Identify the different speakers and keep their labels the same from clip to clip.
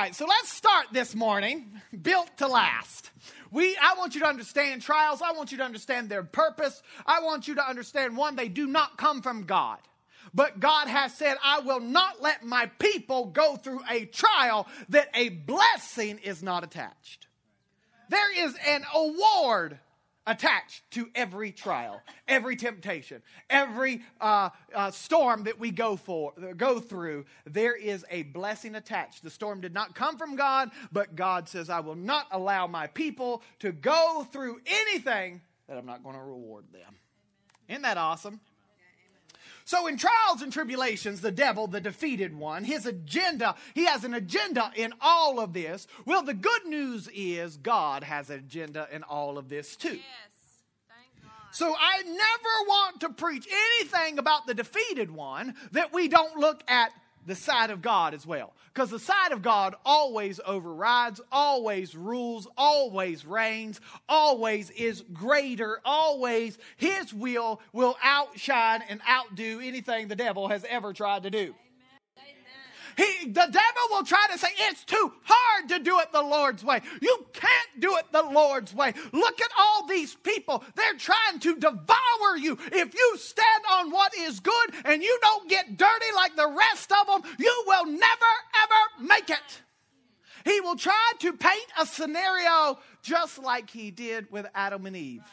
Speaker 1: right, so let's start this morning, built to last. I want you to understand trials. I want you to understand their purpose. I want you to understand, one, they do not come from God. But God has said, I will not let my people go through a trial that a blessing is not attached. There is an award attached to every trial, every temptation, every storm that we go through. There is a blessing attached. The storm did not come from God, but God says, I will not allow my people to go through anything that I'm not going to reward them. Isn't that awesome? So in trials and tribulations, the devil, the defeated one, he has an agenda in all of this. Well, the good news is God has an agenda in all of this too.
Speaker 2: Yes. Thank God.
Speaker 1: So I never want to preach anything about the defeated one that we don't look at the side of God as well. Because the side of God always overrides, always rules, always reigns, always is greater, always his will outshine and outdo anything the devil has ever tried to do. The devil will try to say, it's too hard to do it the Lord's way. You can't do it the Lord's way. Look at all these people. They're trying to devour you. If you stand on what is good and you don't get dirty like the rest of them, you will never, ever make it. He will try to paint a scenario just like he did with Adam and Eve.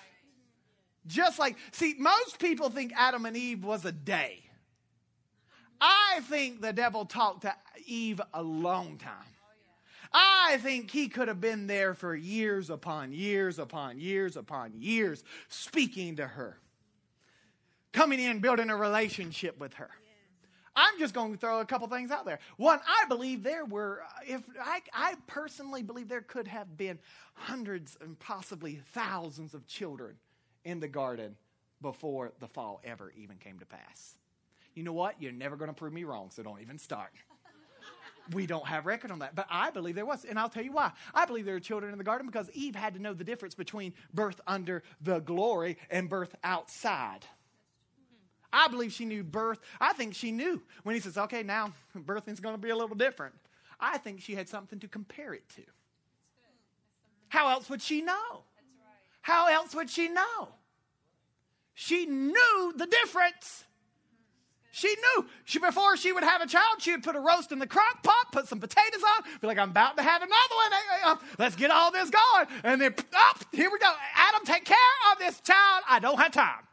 Speaker 1: Most people think Adam and Eve was a day. I think the devil talked to Eve a long time. I think he could have been there for years upon years upon years upon years, speaking to her, coming in, building a relationship with her. I'm just going to throw a couple things out there. One, I believe I personally believe there could have been hundreds and possibly thousands of children in the garden before the fall ever even came to pass. You know what? You're never going to prove me wrong, so don't even start. We don't have record on that. But I believe there was. And I'll tell you why. I believe there were children in the garden because Eve had to know the difference between birth under the glory and birth outside. I believe she knew birth. I think she knew when he says, okay, now birthing's going to be a little different. I think she had something to compare it to. How else would she know? How else would she know? She knew the difference. She knew. Before she would have a child, she would put a roast in the crock pot, put some potatoes on, be like, I'm about to have another one. Let's get all this going. And then, here we go. Adam, take care of this child. I don't have time.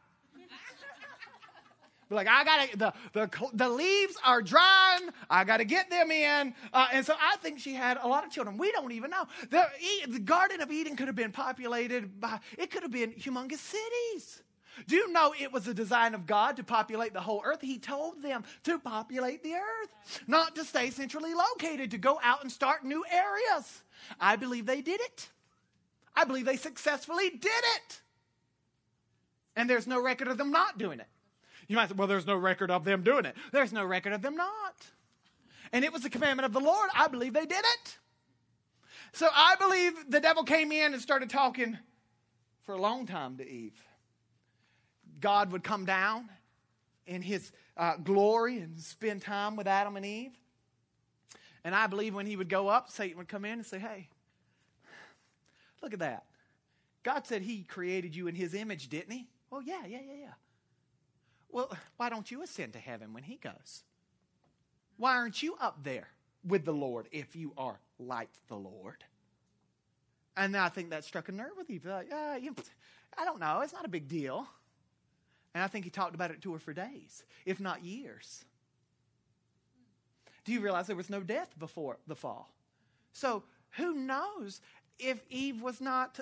Speaker 1: Be like, the leaves are drying. I got to get them in. And so I think she had a lot of children. We don't even know. The Garden of Eden could have been populated by, it could have been humongous cities. Do you know it was the design of God to populate the whole earth? He told them to populate the earth, not to stay centrally located, to go out and start new areas. I believe they did it. I believe they successfully did it. And there's no record of them not doing it. You might say, well, there's no record of them doing it. There's no record of them not. And it was the commandment of the Lord. I believe they did it. So I believe the devil came in and started talking for a long time to Eve. God would come down in his glory and spend time with Adam and Eve. And I believe when he would go up, Satan would come in and say, hey, look at that. God said he created you in his image, didn't he? Oh, yeah. Well, why don't you ascend to heaven when he goes? Why aren't you up there with the Lord if you are like the Lord? And I think that struck a nerve with Eve. Like, I don't know. It's not a big deal. And I think he talked about it to her for days, if not years. Do you realize there was no death before the fall? So who knows if Eve was not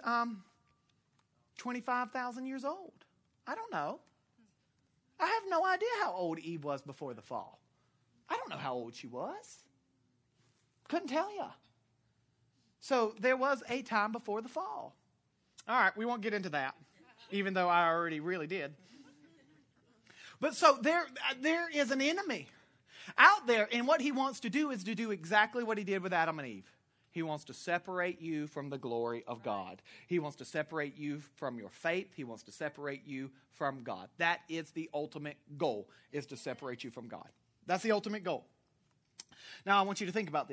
Speaker 1: 25,000 years old? I don't know. I have no idea how old Eve was before the fall. I don't know how old she was. Couldn't tell you. So there was a time before the fall. All right, we won't get into that, even though I already really did. But so there is an enemy out there, and what he wants to do is to do exactly what he did with Adam and Eve. He wants to separate you from the glory of God. He wants to separate you from your faith. He wants to separate you from God. That is the ultimate goal, is to separate you from God. That's the ultimate goal. Now, I want you to think about this.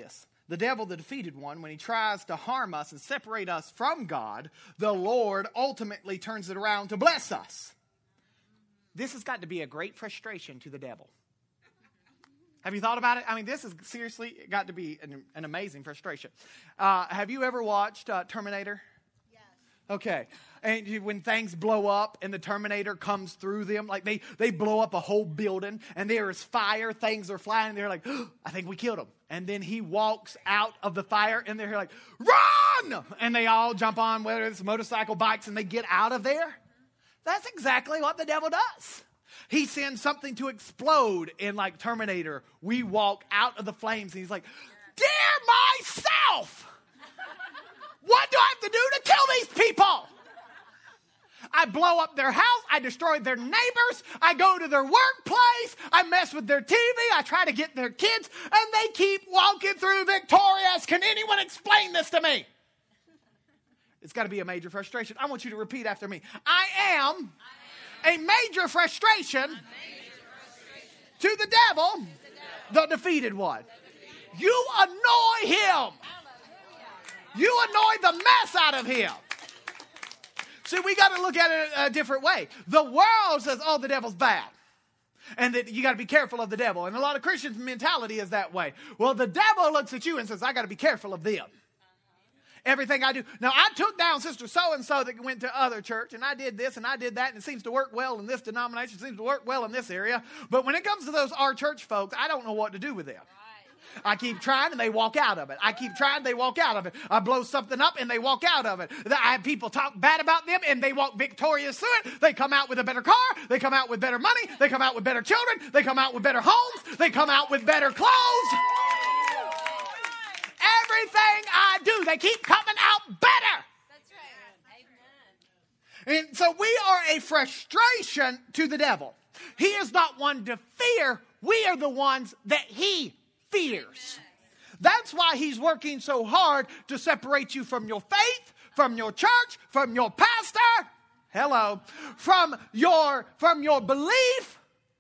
Speaker 1: The devil, the defeated one, when he tries to harm us and separate us from God, the Lord ultimately turns it around to bless us. This has got to be a great frustration to the devil. Have you thought about it? I mean, this has seriously got to be an amazing frustration. Have you ever watched Terminator?
Speaker 2: Yes.
Speaker 1: Okay. And when things blow up and the Terminator comes through them, like they blow up a whole building and there is fire, things are flying, and they're like, oh, I think we killed him. And then he walks out of the fire and they're like, run! And they all jump on, whether it's motorcycle, bikes, and they get out of there. That's exactly what the devil does. He sends something to explode in like Terminator. We walk out of the flames and he's like, dear myself, what do I have to do to kill these people? I blow up their house. I destroy their neighbors. I go to their workplace. I mess with their TV. I try to get their kids. And they keep walking through victorious. Can anyone explain this to me? It's got to be a major frustration. I want you to repeat after me. I am a major frustration to the devil, the defeated one. You annoy him. You annoy the mess out of him. See, we got to look at it a different way. The world says, oh, the devil's bad. And that you got to be careful of the devil. And a lot of Christians' mentality is that way. Well, the devil looks at you and says, I got to be careful of them. Everything I do. Now, I took down Sister So-and-so that went to other church, and I did this and I did that, and it seems to work well in this denomination, it seems to work well in this area. But when it comes to those our church folks, I don't know what to do with them. I keep trying and they walk out of it. I keep trying, they walk out of it. I blow something up and they walk out of it. I have people talk bad about them and they walk victorious through it. They come out with a better car. They come out with better money. They come out with better children. They come out with better homes. They come out with better clothes. Everything I do, they keep coming out better.
Speaker 2: That's right. Amen.
Speaker 1: And so we are a frustration to the devil. He is not one to fear. We are the ones that he fears. That's why he's working so hard to separate you from your faith, from your church, from your pastor. Hello. From your belief,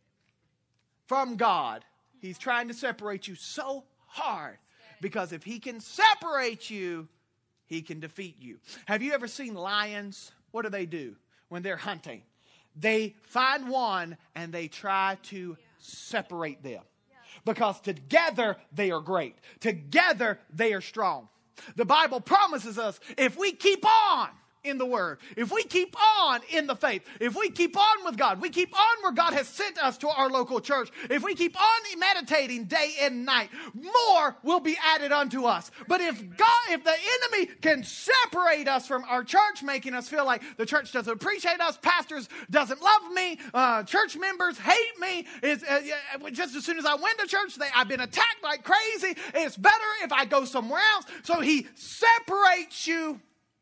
Speaker 1: from God. He's trying to separate you so hard. Because if he can separate you, he can defeat you. Have you ever seen lions? What do when they're hunting? They find one and they try to separate them. Because together they are great. Together they are strong. The Bible promises us if we keep on in the Word, if we keep on in the faith, if we keep on with God, we keep on where God has sent us to our local church, if we keep on meditating day and night, more will be added unto us. But if the enemy can separate us from our church, making us feel like the church doesn't appreciate us, pastors doesn't love me, church members hate me, just as soon as I went to church, I've been attacked like crazy, it's better if I go somewhere else. So he separates you.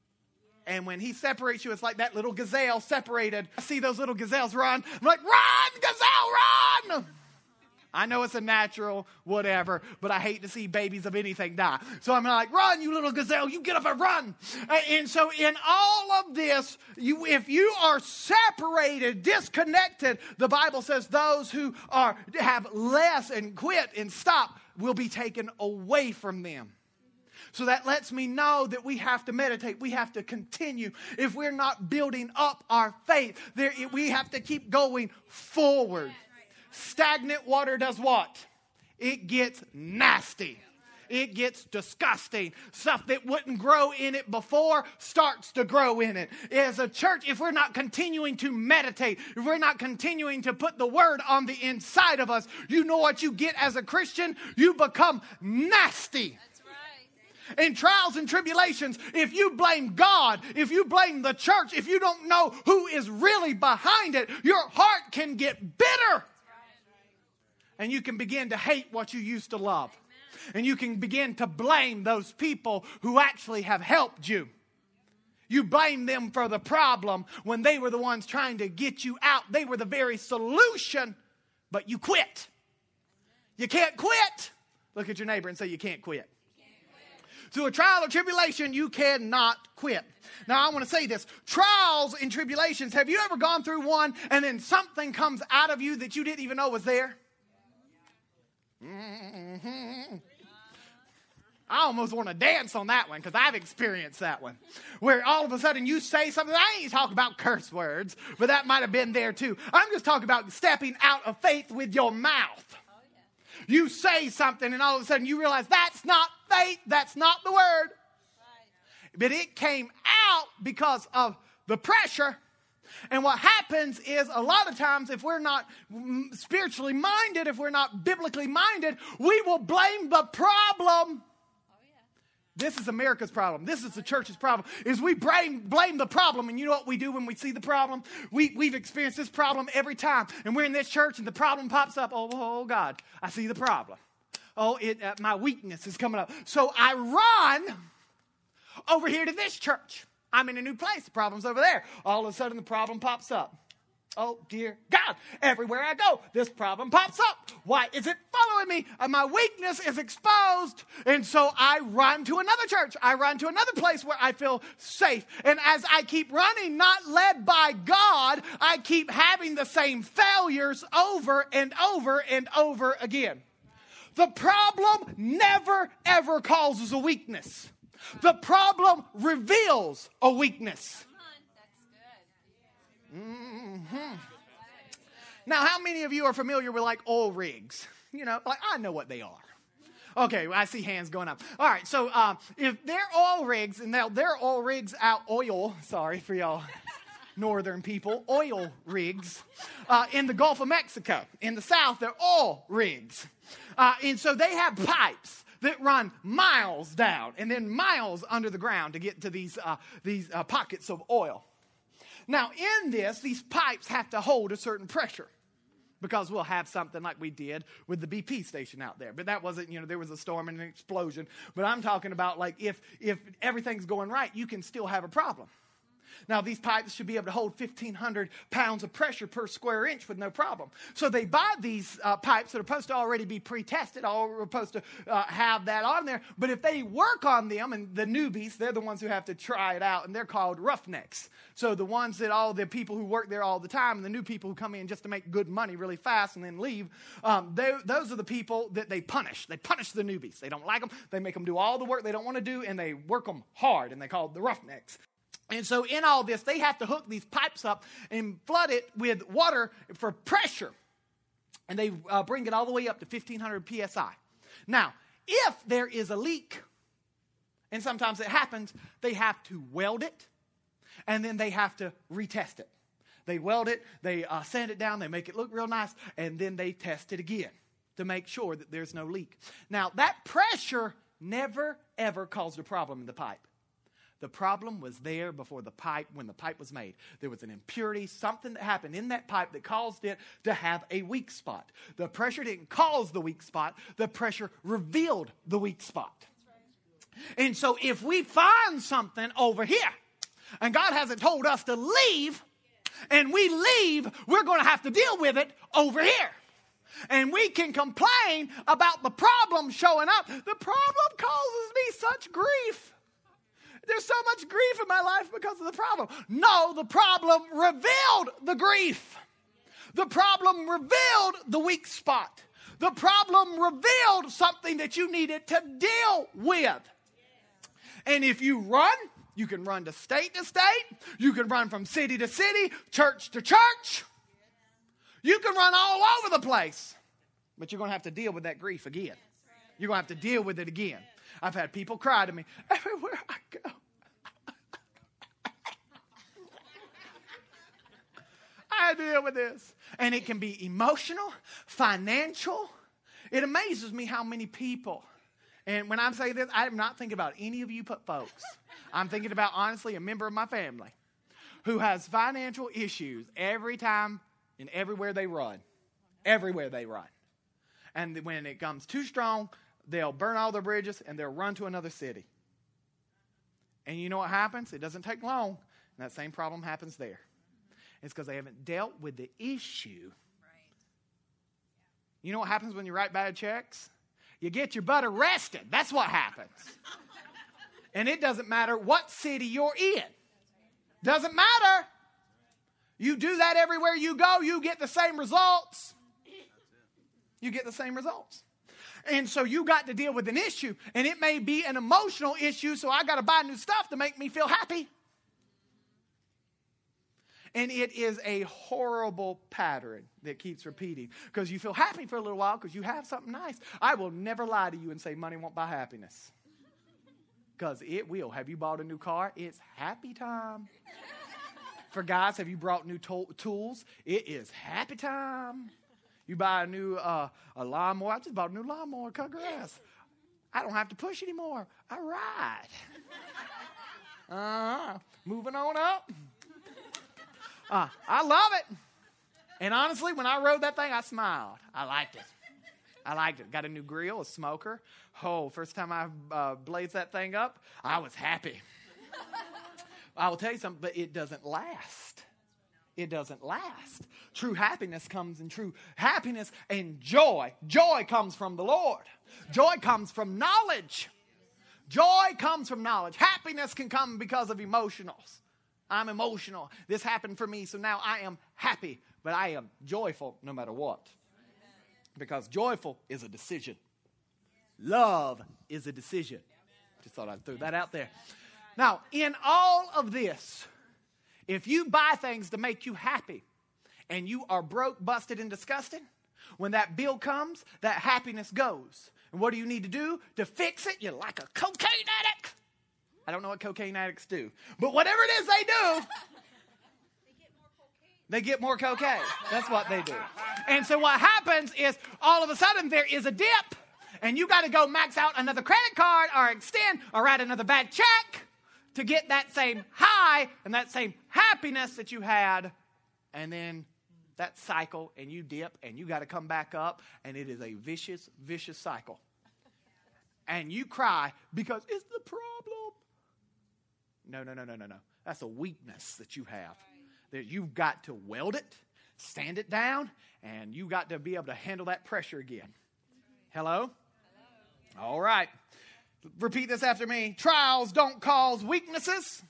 Speaker 1: And when he separates you, it's like that little gazelle separated. I see those little gazelles run. I'm like, run, gazelle, run! I know it's a natural whatever, but I hate to see babies of anything die. So I'm like, run, you little gazelle, you get up and run. And so in all of this, if you are separated, disconnected, the Bible says those who have less and quit and stop will be taken away from them. So that lets me know that we have to meditate. We have to continue. If we're not building up our faith, we have to keep going forward. Stagnant water does what? It gets nasty. It gets disgusting. Stuff that wouldn't grow in it before starts to grow in it. As a church, if we're not continuing to meditate, if we're not continuing to put the Word on the inside of us, you know what you get as a Christian? You become nasty. In trials and tribulations, if you blame God, if you blame the church, if you don't know who is really behind it, your heart can get bitter. And you can begin to hate what you used to love. And you can begin to blame those people who actually have helped you. You blame them for the problem when they were the ones trying to get you out. They were the very solution, but you quit. You can't quit. Look at your neighbor and say, you can't quit. Through a trial or tribulation, you cannot quit. Now, I want to say this. Trials and tribulations, have you ever gone through one and then something comes out of you that you didn't even know was there? Mm-hmm. I almost want to dance on that one because I've experienced that one. Where all of a sudden you say something. I ain't talking about curse words, but that might have been there too. I'm just talking about stepping out of faith with your mouth. Oh, yeah. You say something and all of a sudden you realize that's not faith. That's not the word. Right. But it came out because of the pressure. And what happens is a lot of times if we're not spiritually minded, if we're not biblically minded, we will blame the problem. This is America's problem. This is the church's problem, is we blame the problem. And you know what we do when we see the problem? We've experienced this problem every time. And we're in this church and the problem pops up. Oh God, I see the problem. My weakness is coming up. So I run over here to this church. I'm in a new place. The problem's over there. All of a sudden the problem pops up. Oh, dear God. Everywhere I go, this problem pops up. Why is it following me? My weakness is exposed. And so I run to another church. I run to another place where I feel safe. And as I keep running, not led by God, I keep having the same failures over and over and over again. The problem never, ever causes a weakness. The problem reveals a weakness. Mm-hmm. Now, how many of you are familiar with like oil rigs? You know, like I know what they are. Okay, well, I see hands going up. All right, so if they're oil rigs, and they're oil rigs out oil, sorry for y'all northern people, oil rigs in the Gulf of Mexico. In the South, they're oil rigs. And so they have pipes that run miles down and then miles under the ground to get to these pockets of oil. Now, in this, these pipes have to hold a certain pressure because we'll have something like we did with the BP station out there. But that wasn't, there was a storm and an explosion. But I'm talking about like if everything's going right, you can still have a problem. Now, these pipes should be able to hold 1,500 pounds of pressure per square inch with no problem. So they buy these pipes that are supposed to already be pre-tested, all are supposed to have that on there. But if they work on them, and the newbies, they're the ones who have to try it out, and they're called roughnecks. So the ones that all the people who work there all the time, and the new people who come in just to make good money really fast and then leave, those are the people that they punish. They punish the newbies. They don't like them. They make them do all the work they don't want to do, and they work them hard, and they call it the roughnecks. And so in all this, they have to hook these pipes up and flood it with water for pressure. And they bring it all the way up to 1,500 PSI. Now, if there is a leak, and sometimes it happens, they have to weld it, and then they have to retest it. They weld it, they sand it down, they make it look real nice, and then they test it again to make sure that there's no leak. Now, that pressure never, ever caused a problem in the pipe. The problem was there before the pipe, when the pipe was made. There was an impurity, something that happened in that pipe that caused it to have a weak spot. The pressure didn't cause the weak spot. The pressure revealed the weak spot. And so if we find something over here, and God hasn't told us to leave, and we leave, we're going to have to deal with it over here. And we can complain about the problem showing up. The problem causes me such grief. There's so much grief in my life because of the problem. No, the problem revealed the grief. The problem revealed the weak spot. The problem revealed something that you needed to deal with. And if you run, you can run to state. You can run from city to city, church to church. You can run all over the place. But you're going to have to deal with that grief again. You're going to have to deal with it again. I've had people cry to me everywhere I go. I deal with this. And it can be emotional, financial. It amazes me how many people, and when I'm saying this, I'm not thinking about any of you folks. I'm thinking about, honestly, a member of my family who has financial issues every time and everywhere they run. Everywhere they run. And when it comes too strong, they'll burn all their bridges and they'll run to another city. And you know what happens? It doesn't take long. And that same problem happens there. It's because they haven't dealt with the issue. Right. You know what happens when you write bad checks? You get your butt arrested. That's what happens. And it doesn't matter what city you're in. Doesn't matter. You do that everywhere you go, you get the same results. You get the same results. And so you got to deal with an issue. And it may be an emotional issue, so I got to buy new stuff to make me feel happy. And it is a horrible pattern that keeps repeating. Because you feel happy for a little while because you have something nice. I will never lie to you and say money won't buy happiness. Because it will. Have you bought a new car? It's happy time. For guys, have you brought new tools? It is happy time. You buy a new a lawnmower. I just bought a new lawnmower, cut grass. I don't have to push anymore. I ride. Moving on up. I love it. And honestly, when I rode that thing, I smiled. I liked it. Got a new grill, a smoker. Oh, first time I blazed that thing up, I was happy. I will tell you something, but it doesn't last. It doesn't last. True happiness comes in true happiness and joy. Joy comes from the Lord. Joy comes from knowledge. Joy comes from knowledge. Happiness can come because of emotionals. I'm emotional. This happened for me, so now I am happy. But I am joyful no matter what. Because joyful is a decision. Love is a decision. Just thought I'd throw that out there. Now, in all of this, if you buy things to make you happy and you are broke, busted, and disgusted, when that bill comes, that happiness goes. And what do you need to do to fix it? You're like a cocaine addict. I don't know what cocaine addicts do. But whatever it is they do, they get more cocaine. That's what they do. And so what happens is all of a sudden there is a dip. And you got to go max out another credit card or extend or write another bad check to get that same high and that same happiness that you had. And then that cycle, and you dip, and you got to come back up. And it is a vicious, vicious cycle. And you cry because it's the problem. No. That's a weakness that you have. That you've got to weld it, stand it down, and you got to be able to handle that pressure again. Hello? All right. Repeat this after me. Trials don't cause weaknesses.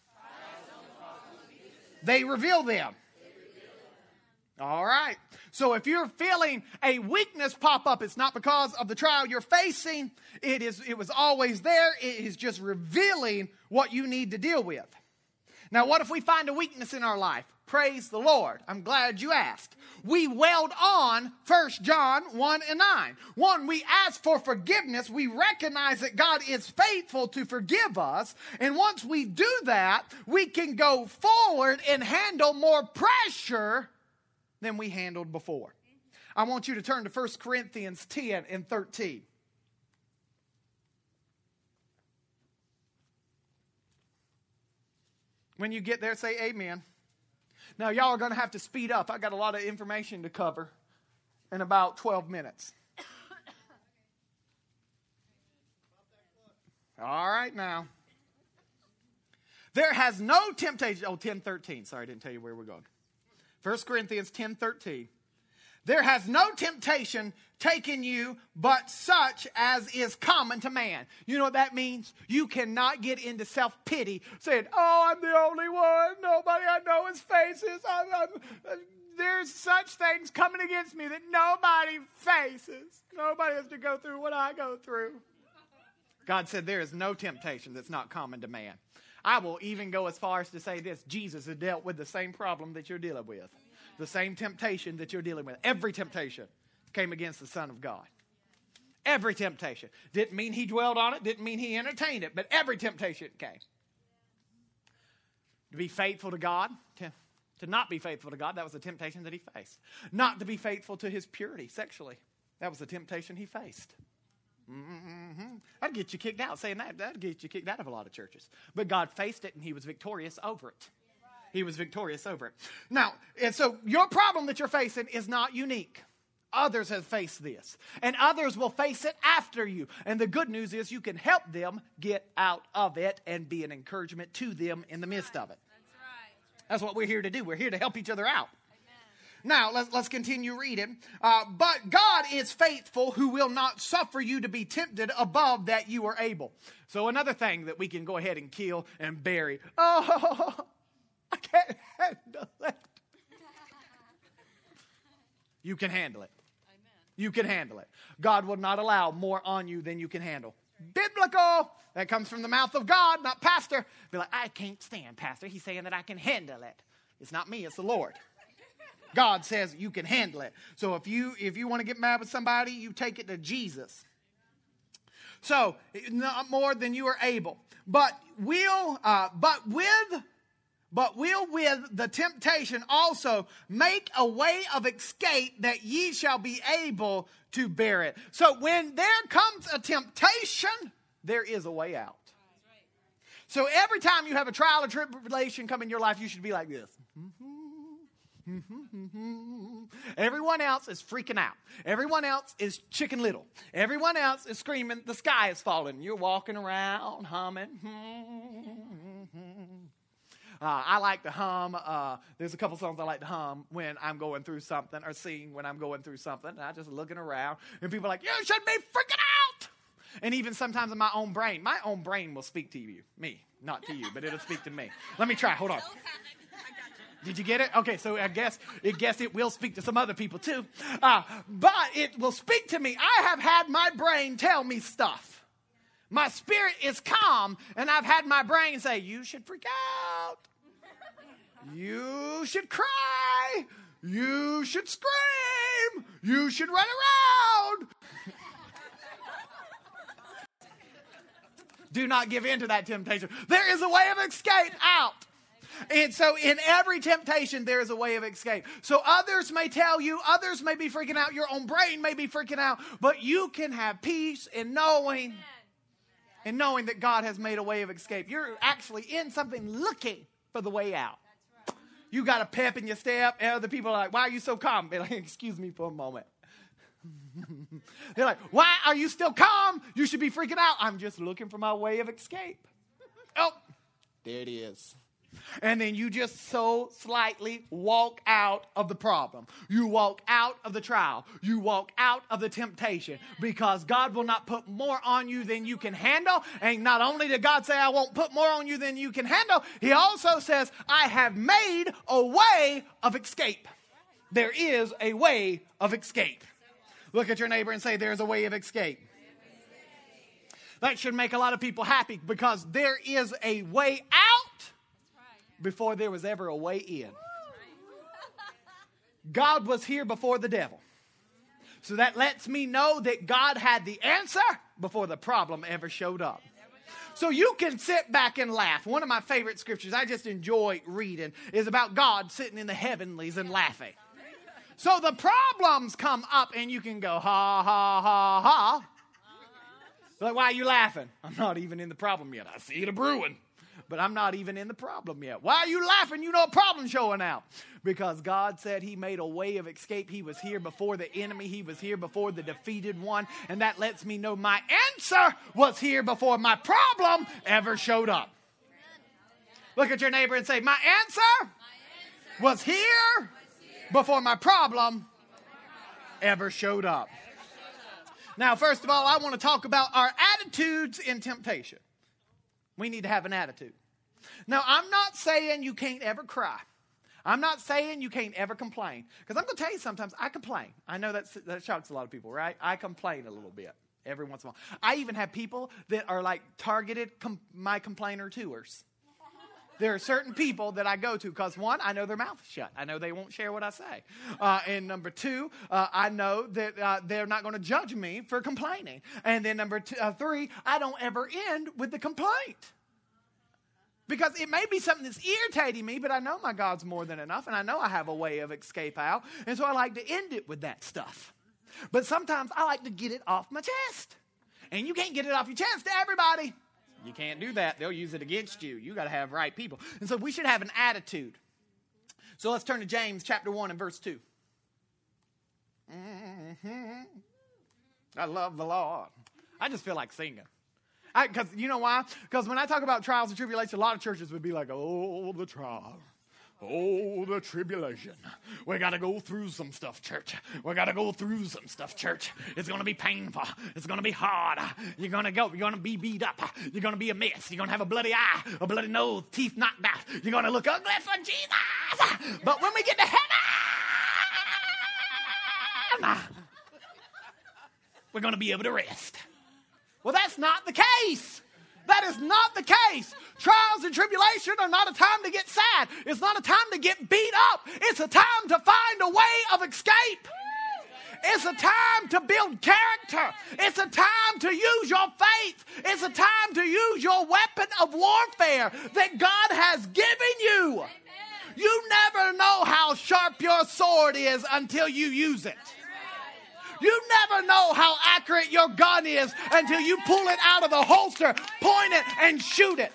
Speaker 1: They reveal them. All right. So if you're feeling a weakness pop up, it's not because of the trial you're facing. It was always there. It is just revealing what you need to deal with. Now, what if we find a weakness in our life? Praise the Lord. I'm glad you asked. We weld on 1 John 1 and 9. One, we ask for forgiveness. We recognize that God is faithful to forgive us. And once we do that, we can go forward and handle more pressure than we handled before. I want you to turn to 1 Corinthians 10 and 13. When you get there, say amen. Now, y'all are going to have to speed up. I got a lot of information to cover in about 12 minutes. All right, now. There has no temptation. 10:13. Sorry, I didn't tell you where we're going. 1 Corinthians 10:13. There has no temptation taken you but such as is common to man. You know what that means? You cannot get into self-pity saying, oh, I'm the only one. Nobody I know is faces. There's such things coming against me that nobody faces. Nobody has to go through what I go through. God said there is no temptation that's not common to man. I will even go as far as to say this. Jesus has dealt with the same problem that you're dealing with. The same temptation that you're dealing with. Every temptation came against the Son of God. Every temptation. Didn't mean he dwelled on it. Didn't mean he entertained it. But every temptation came. To be faithful to God. To not be faithful to God. That was the temptation that he faced. Not to be faithful to his purity sexually. That was the temptation he faced. That'd get you kicked out. Saying that'd get you kicked out of a lot of churches. But God faced it and he was victorious over it. He was victorious over it. Now, and so your problem that you're facing is not unique. Others have faced this. And others will face it after you. And the good news is you can help them get out of it and be an encouragement to them in the midst of it.
Speaker 2: That's right.
Speaker 1: That's what we're here to do. We're here to help each other out. Now, let's continue reading. But God is faithful, who will not suffer you to be tempted above that you are able. So another thing that we can go ahead and kill and bury. Oh, I can't handle it. You can handle it.
Speaker 2: Amen.
Speaker 1: you can handle it. God will not allow more on you than you can handle. Biblical. That comes from the mouth of God, not pastor. Be like, I can't stand pastor. He's saying that I can handle it. It's not me, it's the Lord. God says you can handle it. So if you want to get mad with somebody, you take it to Jesus. So, not more than you are able. But will with the temptation also make a way of escape that ye shall be able to bear it. So when there comes a temptation, there is a way out. So every time you have a trial or tribulation come in your life, you should be like this. Everyone else is freaking out. Everyone else is Chicken Little. Everyone else is screaming, the sky is falling. You're walking around humming. I like to hum. There's a couple songs I like to hum when I'm going through something, or sing when I'm going through something. And I'm just looking around, and people are like, you should be freaking out. And even sometimes in my own brain will speak to you. Me, not to you, but it'll speak to me. Let me try. Hold on. Did you get it? Okay, so I guess it will speak to some other people too. But it will speak to me. I have had my brain tell me stuff. My spirit is calm, and I've had my brain say, you should freak out. You should cry. You should scream. You should run around. Do not give in to that temptation. There is a way of escape out. And so in every temptation, there is a way of escape. So others may tell you, others may be freaking out, your own brain may be freaking out, but you can have peace in knowing that God has made a way of escape. You're actually in something looking for the way out. You got a pep in your step, and other people are like, why are you so calm? They're like, excuse me for a moment. They're like, why are you still calm? You should be freaking out. I'm just looking for my way of escape. Oh, there it is. And then you just so slightly walk out of the problem. You walk out of the trial. You walk out of the temptation, because God will not put more on you than you can handle. And not only did God say, I won't put more on you than you can handle, he also says, I have made a way of escape. There is a way of escape. Look at your neighbor and say, there's a way of escape. That should make a lot of people happy, because there is a way out before there was ever a way in. God was here before the devil. So that lets me know that God had the answer before the problem ever showed up. So you can sit back and laugh. One of my favorite scriptures I just enjoy reading is about God sitting in the heavenlies and laughing. So the problems come up and you can go, ha, ha, ha, ha. Like, why are you laughing? I'm not even in the problem yet. I see it a brewing. But I'm not even in the problem yet. Why are you laughing? You know a problem showing out. Because God said he made a way of escape. He was here before the enemy. He was here before the defeated one. And that lets me know my answer was here before my problem ever showed up. Look at your neighbor and say, my answer was here before my problem ever showed up. Now, first of all, I want to talk about our attitudes in temptation. We need to have an attitude. Now, I'm not saying you can't ever cry. I'm not saying you can't ever complain. Because I'm going to tell you, sometimes I complain. I know that shocks a lot of people, right? I complain a little bit every once in a while. I even have people that are like targeted my complainer tours. There are certain people that I go to because, one, I know their mouth is shut. I know they won't share what I say. And number two, I know that they're not going to judge me for complaining. And then number three, I don't ever end with the complaint. Because it may be something that's irritating me, but I know my God's more than enough, and I know I have a way of escape out. And so I like to end it with that stuff. But sometimes I like to get it off my chest. And you can't get it off your chest to everybody. You can't do that. They'll use it against you. You got to have right people. And so we should have an attitude. So let's turn to James chapter 1 and verse 2. I love the Lord. I just feel like singing. Because you know why? Because when I talk about trials and tribulation, a lot of churches would be like, oh, the trial. Oh, the tribulation. We got to go through some stuff, church. We got to go through some stuff, church. It's going to be painful. It's going to be hard. You're going to go. You're going to be beat up. You're going to be a mess. You're going to have a bloody eye, a bloody nose, teeth knocked out. You're going to look ugly for Jesus. But when we get to heaven, we're going to be able to rest. Well, that's not the case. That is not the case. Trials and tribulation are not a time to get sad. It's not a time to get beat up. It's a time to find a way of escape. It's a time to build character. It's a time to use your faith. It's a time to use your weapon of warfare that God has given you. You never know how sharp your sword is until you use it. You never know how accurate your gun is until you pull it out of the holster, point it, and shoot it.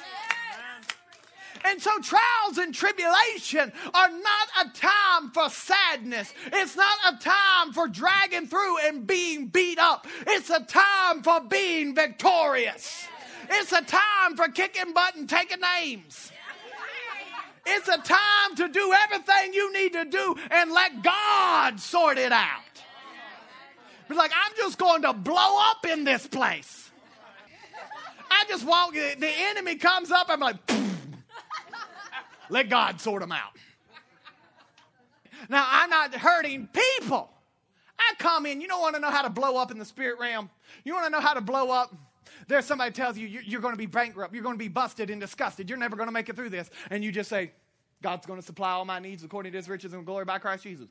Speaker 1: And so trials and tribulation are not a time for sadness. It's not a time for dragging through and being beat up. It's a time for being victorious. It's a time for kicking butt and taking names. It's a time to do everything you need to do and let God sort it out. Be like, I'm just going to blow up in this place. I just walk, the enemy comes up, I'm like, let God sort them out. Now, I'm not hurting people. I come in, you don't want to know how to blow up in the spirit realm. You want to know how to blow up? There's somebody tells you you're going to be bankrupt. You're going to be busted and disgusted. You're never going to make it through this. And you just say, God's going to supply all my needs according to his riches and glory by Christ Jesus.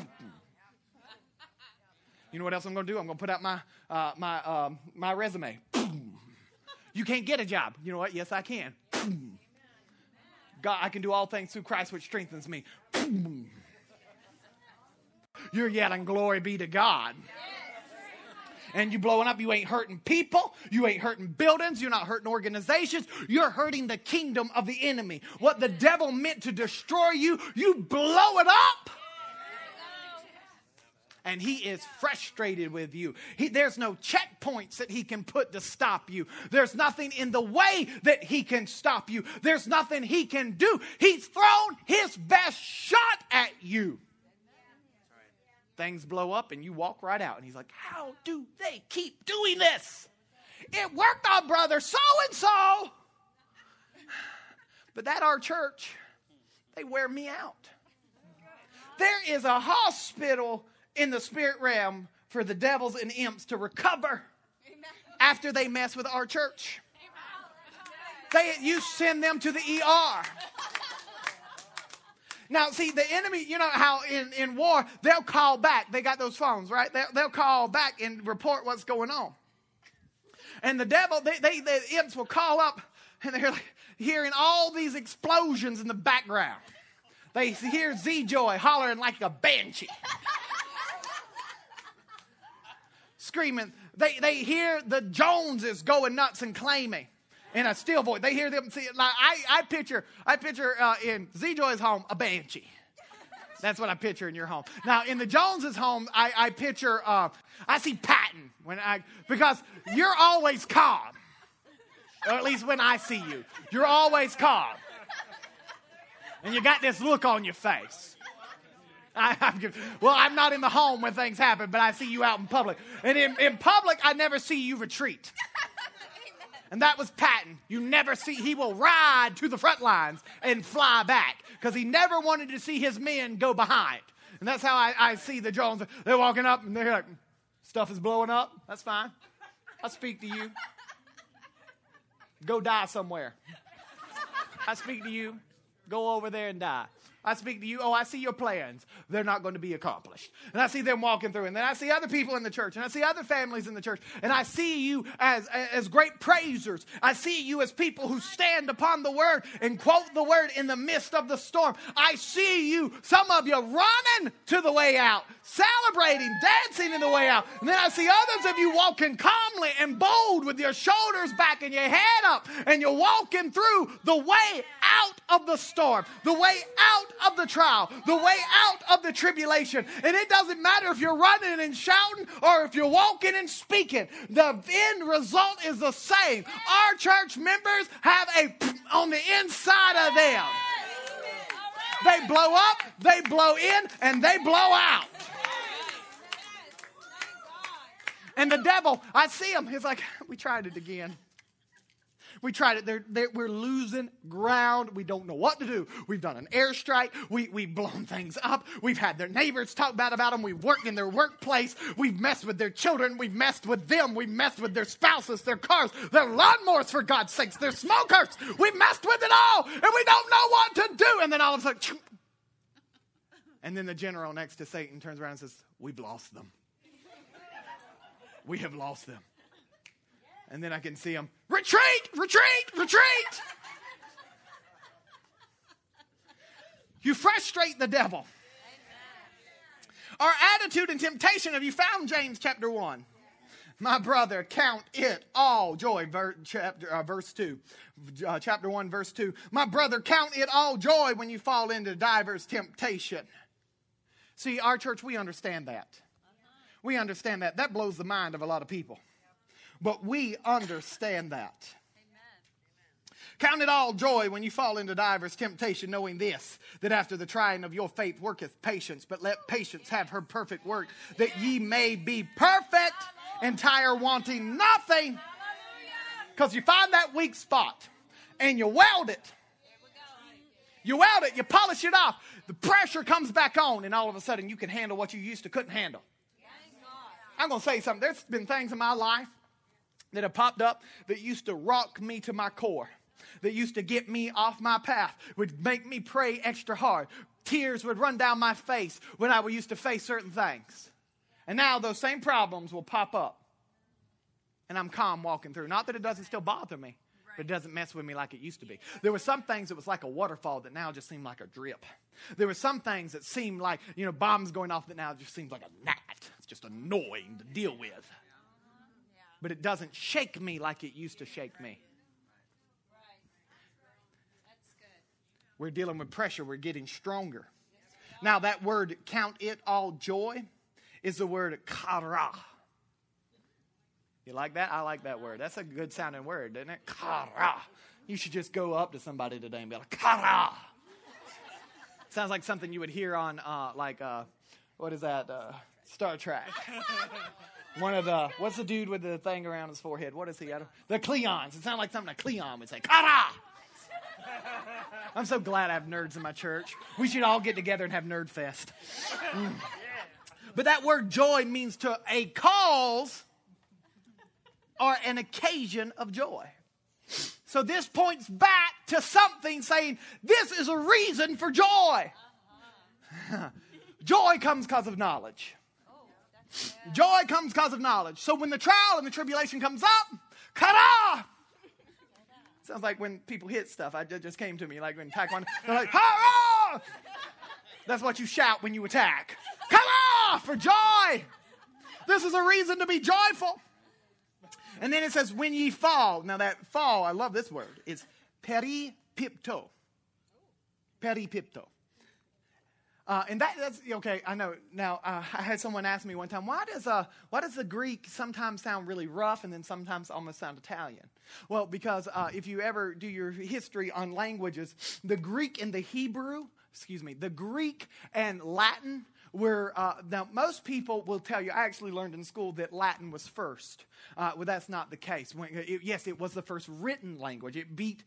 Speaker 1: You know what else I'm going to do? I'm going to put out my resume. You can't get a job. You know what? Yes, I can. God, I can do all things through Christ, which strengthens me. You're yelling, glory be to God. And you blowing up, you ain't hurting people. You ain't hurting buildings. You're not hurting organizations. You're hurting the kingdom of the enemy. What the devil meant to destroy you, you blow it up. And he is frustrated with you. There's no checkpoints that he can put to stop you. There's nothing in the way that he can stop you. There's nothing he can do. He's thrown his best shot at you. Things blow up and you walk right out. And he's like, how do they keep doing this? It worked on brother so-and-so. But that our church, they wear me out. There is a hospital in the spirit realm for the devils and imps to recover after they mess with our church. You send them to the ER. Now, see, the enemy, you know how in war, they'll call back. They got those phones, right? They'll call back and report what's going on. And the devil, the imps will call up, and they're like hearing all these explosions in the background. They hear Z-Joy hollering like a banshee. Screaming. They hear the Joneses going nuts and claiming in a still voice. They hear them. See, like I picture in Z-Joy's home a banshee. That's what I picture in your home. Now in the Joneses' home, I picture I see Patton because you're always calm, or at least when I see you, you're always calm, and you got this look on your face. I'm not in the home when things happen, but I see you out in public. And in public, I never see you retreat. And that was Patton. You never see, he will ride to the front lines and fly back because he never wanted to see his men go behind. And that's how I see the Jones. They're walking up and they're like, stuff is blowing up. That's fine. I'll speak to you. Go die somewhere. I speak to you. Go over there and die. I speak to you. Oh, I see your plans. They're not going to be accomplished. And I see them walking through. And then I see other people in the church. And I see other families in the church. And I see you as great praisers. I see you as people who stand upon the word and quote the word in the midst of the storm. I see you, some of you running to the way out, celebrating, dancing in the way out. And then I see others of you walking calmly and bold with your shoulders back and your head up. And you're walking through the way out of the storm, the way out of the trial, the way out of the tribulation. And it doesn't matter if you're running and shouting or if you're walking and speaking. The end result is the same. Our church members have a on the inside of them. They blow up, they blow in, and they blow out. And the devil, I see him. He's like, we tried it again. We tried it. We're losing ground. We don't know what to do. We've done an airstrike. We've blown things up. We've had their neighbors talk bad about them. We've worked in their workplace. We've messed with their children. We've messed with them. We've messed with their spouses, their cars, their lawnmowers, for God's sakes, their smokers. We've messed with it all, and we don't know what to do. And then all of a sudden, and then the general next to Satan turns around and says, we've lost them. We have lost them. And then I can see them, retreat, retreat, retreat. You frustrate the devil. Our attitude and temptation, have you found James chapter 1? My brother, count it all joy, verse 2. Chapter 1, verse 2. My brother, count it all joy when you fall into diverse temptation. See, our church, we understand that. We understand that. That blows the mind of a lot of people. But we understand that. Count it all joy when you fall into divers temptation, knowing this, that after the trying of your faith worketh patience, but let patience have her perfect work, that ye may be perfect, entire, wanting nothing. Because you find that weak spot, and you weld it. You weld it, you polish it off. The pressure comes back on, and all of a sudden you can handle what you used to couldn't handle. I'm going to say something. There's been things in my life that have popped up that used to rock me to my core, that used to get me off my path, would make me pray extra hard. Tears would run down my face when I used to face certain things. And now those same problems will pop up. And I'm calm walking through. Not that it doesn't still bother me, but it doesn't mess with me like it used to be. There were some things that was like a waterfall that now just seemed like a drip. There were some things that seemed like, bombs going off that now just seems like a gnat. It's just annoying to deal with. But it doesn't shake me like it used to shake me. We're dealing with pressure. We're getting stronger. Now that word, count it all joy, is the word kara. You like that? I like that word. That's a good sounding word, isn't it? Kara. You should just go up to somebody today and be like, kara. Sounds like something you would hear on, what is that? Star Trek. One of the, what's the dude with the thing around his forehead? What is he? The Cleons. It sounds like something a Cleon would say. Kara! I'm so glad I have nerds in my church. We should all get together and have Nerd Fest. But that word joy means to a cause or an occasion of joy. So this points back to something saying, this is a reason for joy. Joy comes because of knowledge. Joy comes because of knowledge. So when the trial and the tribulation comes up, kara! Sounds like when people hit stuff. It just came to me like when Taekwondo. They're like, kara! That's what you shout when you attack. Kara! For joy! This is a reason to be joyful. And then it says, when ye fall. Now that fall, I love this word. It's peripipto. Peripipto. And that's, okay, I know. Now, I had someone ask me one time, why does the Greek sometimes sound really rough and then sometimes almost sound Italian? Well, because if you ever do your history on languages, the Greek and the Greek and Latin were, now most people will tell you, I actually learned in school that Latin was first. Well, that's not the case. Yes, it was the first written language. It beat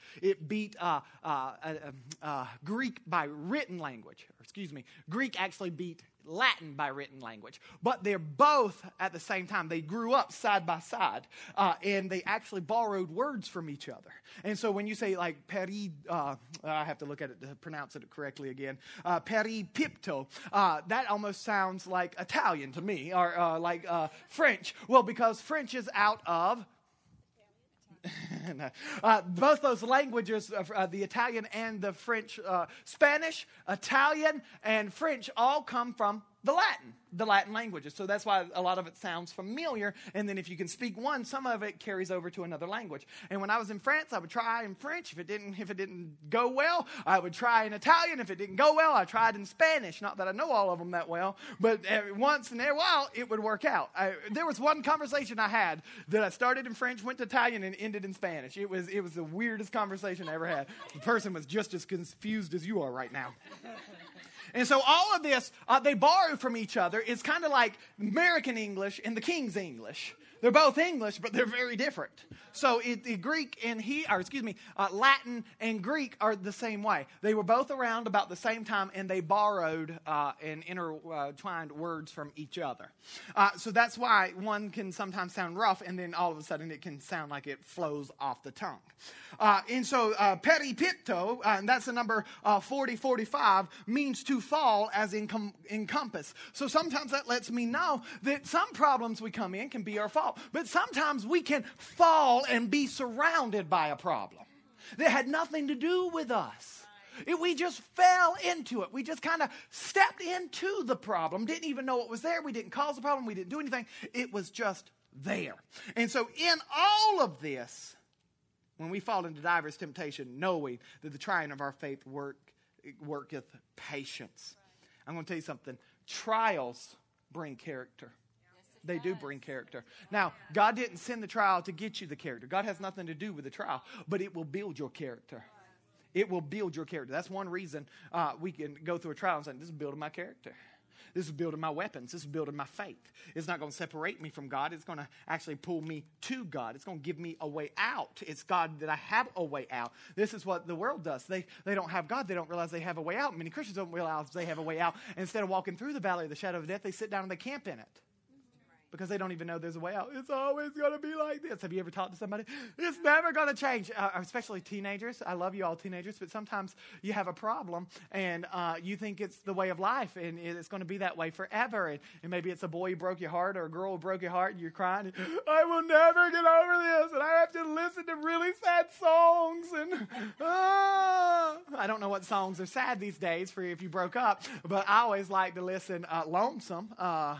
Speaker 1: Greek by written language. Greek actually beat Latin by written language. But they're both at the same time. They grew up side by side, and they actually borrowed words from each other. And so when you say like I have to look at it to pronounce it correctly again, peripipto, that almost sounds like Italian to me, or like French. Well, because French is out of both those languages, the Italian and the French, Spanish, Italian, and French all come from the Latin languages. So that's why a lot of it sounds familiar. And then if you can speak one, some of it carries over to another language. And when I was in France, I would try in French. If it didn't go well, I would try in Italian. If it didn't go well, I tried in Spanish. Not that I know all of them that well, but once in a while, it would work out. There was one conversation I had that I started in French, went to Italian, and ended in Spanish. It was the weirdest conversation I ever had. The person was just as confused as you are right now. And so all of this, they borrow from each other. It's kind of like American English and the King's English. They're both English, but they're very different. So the Greek and Latin and Greek are the same way. They were both around about the same time, and they borrowed and intertwined words from each other. So that's why one can sometimes sound rough, and then all of a sudden it can sound like it flows off the tongue. And so peripito, and that's the number 4045, means to fall as encompass. So sometimes that lets me know that some problems we come in can be our fault. But sometimes we can fall and be surrounded by a problem that had nothing to do with us. We just fell into it. We just kind of stepped into the problem, didn't even know it was there. We didn't cause the problem. We didn't do anything. It was just there. And so in all of this, when we fall into diverse temptation, knowing that the trying of our faith worketh patience. I'm going to tell you something. Trials bring character. They do bring character. Now, God didn't send the trial to get you the character. God has nothing to do with the trial, but it will build your character. It will build your character. That's one reason we can go through a trial and say, this is building my character. This is building my weapons. This is building my faith. It's not going to separate me from God. It's going to actually pull me to God. It's going to give me a way out. It's God that I have a way out. This is what the world does. They don't have God. They don't realize they have a way out. Many Christians don't realize they have a way out. And instead of walking through the valley of the shadow of death, they sit down and they camp in it. Because they don't even know there's a way out. It's always going to be like this. Have you ever talked to somebody? It's never going to change. Especially teenagers. I love you all teenagers. But sometimes you have a problem and you think it's the way of life. And it's going to be that way forever. And maybe it's a boy who broke your heart or a girl who broke your heart. And you're crying. I will never get over this. And I have to listen to really sad songs. And I don't know what songs are sad these days for if you broke up. But I always like to listen lonesome.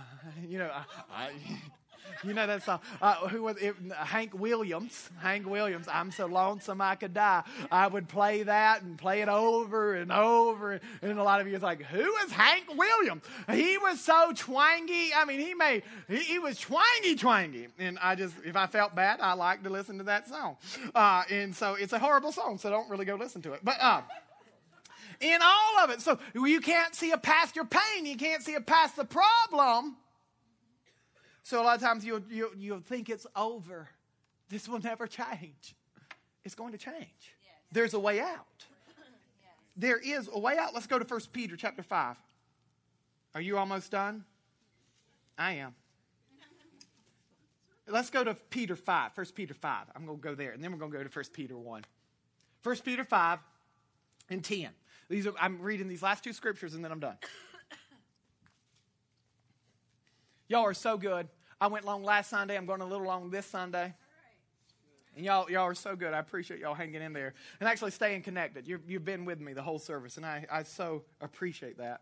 Speaker 1: You know that song. Who was it? Hank Williams. Hank Williams. I'm so lonesome I could die. I would play that and play it over and over. And a lot of you is like, who is Hank Williams? He was so twangy. I mean, he was twangy. And if I felt bad, I like to listen to that song. And so it's a horrible song, so don't really go listen to it. But in all of it, so you can't see it past your pain. You can't see it past the problem. So a lot of times you'll think it's over. This will never change. It's going to change. Yes. There's a way out. Yes. There is a way out. Let's go to 1 Peter chapter 5. Are you almost done? I am. Let's go to Peter 5, 1 Peter 5. I'm going to go there, and then we're going to go to 1 Peter 1. 1 Peter 5 and 10. I'm reading these last two scriptures, and then I'm done. Y'all are so good. I went long last Sunday. I'm going a little long this Sunday. And y'all are so good. I appreciate y'all hanging in there and actually staying connected. You've been with me the whole service, and I so appreciate that.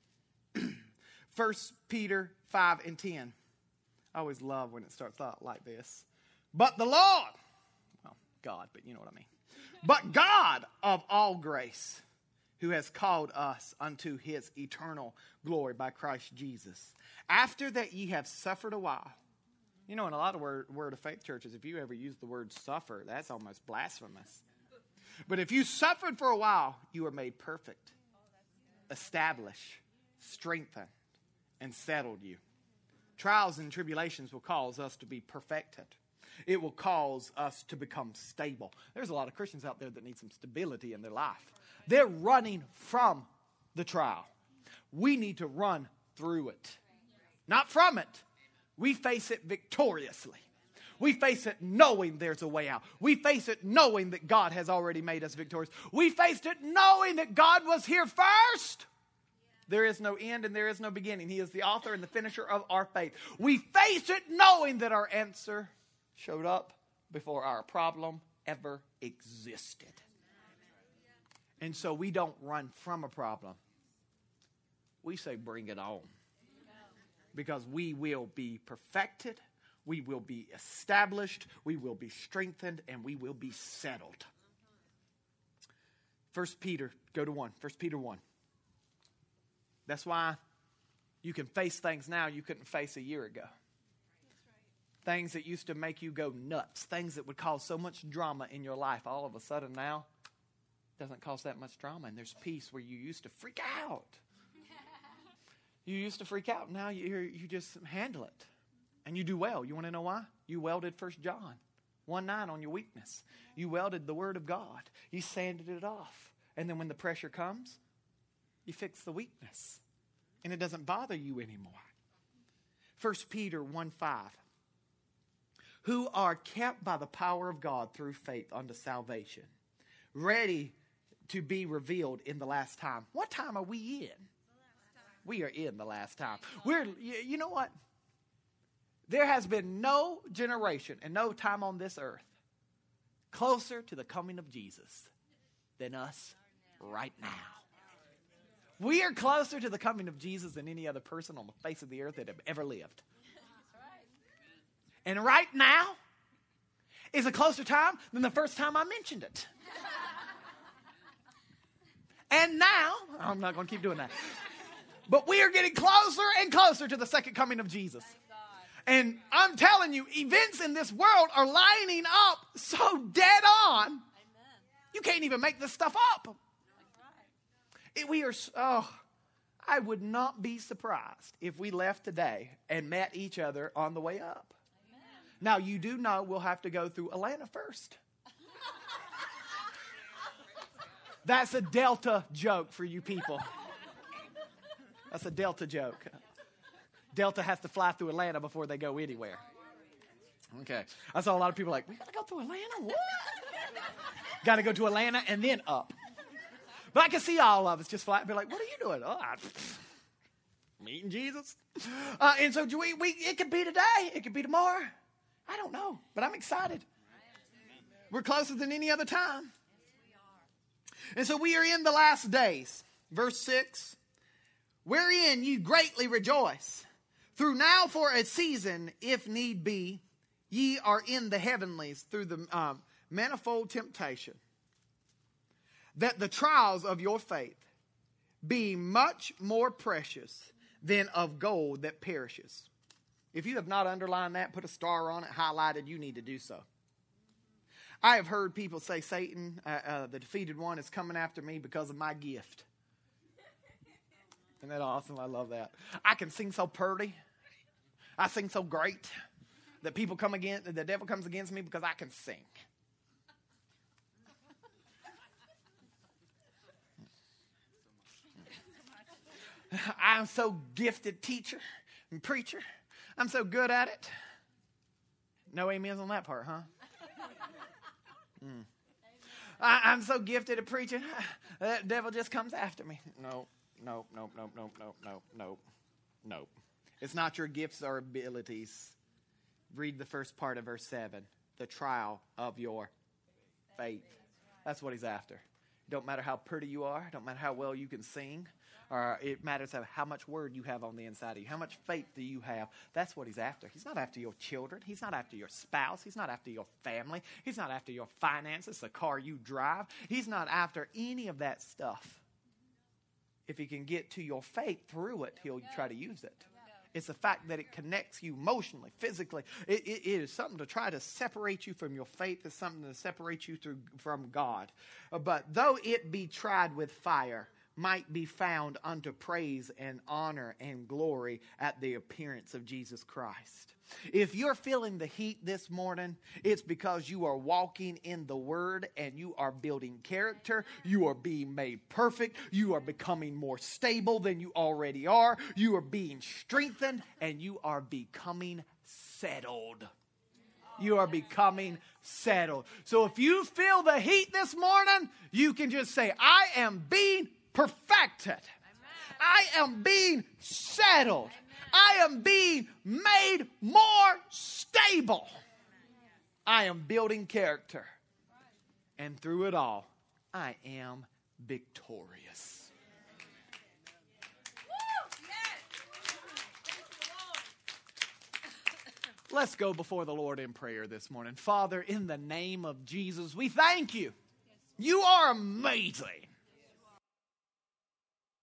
Speaker 1: 1 Peter 5 and 10. I always love when it starts out like this. But the Lord, well, God, but you know what I mean. But God of all grace, who has called us unto his eternal glory by Christ Jesus, after that ye have suffered a while. You know, in a lot of word of faith churches, if you ever use the word suffer, that's almost blasphemous. But if you suffered for a while, you are made perfect, established, strengthened, and settled you. Trials and tribulations will cause us to be perfected. It will cause us to become stable. There's a lot of Christians out there that need some stability in their life. They're running from the trial. We need to run through it. Not from it. We face it victoriously. We face it knowing there's a way out. We face it knowing that God has already made us victorious. We faced it knowing that God was here first. There is no end and there is no beginning. He is the author and the finisher of our faith. We face it knowing that our answer showed up before our problem ever existed. And so we don't run from a problem. We say, bring it on. Because we will be perfected, we will be established, we will be strengthened, and we will be settled. 1 Peter, go to 1. 1 Peter 1. That's why you can face things now you couldn't face a year ago. Things that used to make you go nuts, things that would cause so much drama in your life, all of a sudden now doesn't cause that much drama, and there's peace where you used to freak out. You used to freak out. Now you just handle it. And you do well. You want to know why? You welded 1 John 1:9 on your weakness. You welded the Word of God. You sanded it off. And then when the pressure comes, you fix the weakness. And it doesn't bother you anymore. 1 Peter 1:5. Who are kept by the power of God through faith unto salvation, ready to be revealed in the last time. What time are we in? We are in the last time. You know what? There has been no generation and no time on this earth closer to the coming of Jesus than us right now. We are closer to the coming of Jesus than any other person on the face of the earth that have ever lived. And right now is a closer time than the first time I mentioned it. And now, I'm not going to keep doing that. But we are getting closer and closer to the second coming of Jesus. And I'm telling you, events in this world are lining up so dead on. You can't even make this stuff up. I would not be surprised if we left today and met each other on the way up. Now, you do know we'll have to go through Atlanta first. That's a Delta joke for you people. That's a Delta joke. Delta has to fly through Atlanta before they go anywhere. Okay. I saw a lot of people like, we got to go through Atlanta? What? Got to go to Atlanta and then up. But I can see all of us just fly and be like, what are you doing? Oh, meeting Jesus. And so it could be today. It could be tomorrow. I don't know, but I'm excited. We're closer than any other time. And so we are in the last days. Verse 6, wherein you greatly rejoice, through now for a season, if need be, ye are in the heavenlies through the manifold temptation, that the trials of your faith, being much more precious than of gold that perishes. If you have not underlined that, put a star on it, highlighted, you need to do so. I have heard people say Satan, the defeated one, is coming after me because of my gift. Isn't that awesome? I love that. I can sing so pretty. I sing so great that the devil comes against me because I can sing. I'm so gifted teacher and preacher. I'm so good at it. No amens on that part, huh? I'm so gifted at preaching. The devil just comes after me. No. It's not your gifts or abilities. Read the first part of verse 7. The trial of your faith. That's what he's after. It don't matter how pretty you are. It don't matter how well you can sing. Or it matters how much word you have on the inside of you. How much faith do you have? That's what he's after. He's not after your children. He's not after your spouse. He's not after your family. He's not after your finances, the car you drive. He's not after any of that stuff. If he can get to your faith through it, he'll try to use it. It's the fact that it connects you emotionally, physically. It is something to try to separate you from your faith. It's something to separate you from God. But though it be tried with fire, might be found unto praise and honor and glory at the appearance of Jesus Christ. If you're feeling the heat this morning, it's because you are walking in the Word and you are building character. You are being made perfect. You are becoming more stable than you already are. You are being strengthened and you are becoming settled. You are becoming settled. So if you feel the heat this morning, you can just say, I am being perfected. I am being settled. I am being made more stable. I am building character. And through it all, I am victorious. Let's go before the Lord in prayer this morning. Father, in the name of Jesus, we thank you. You are amazing.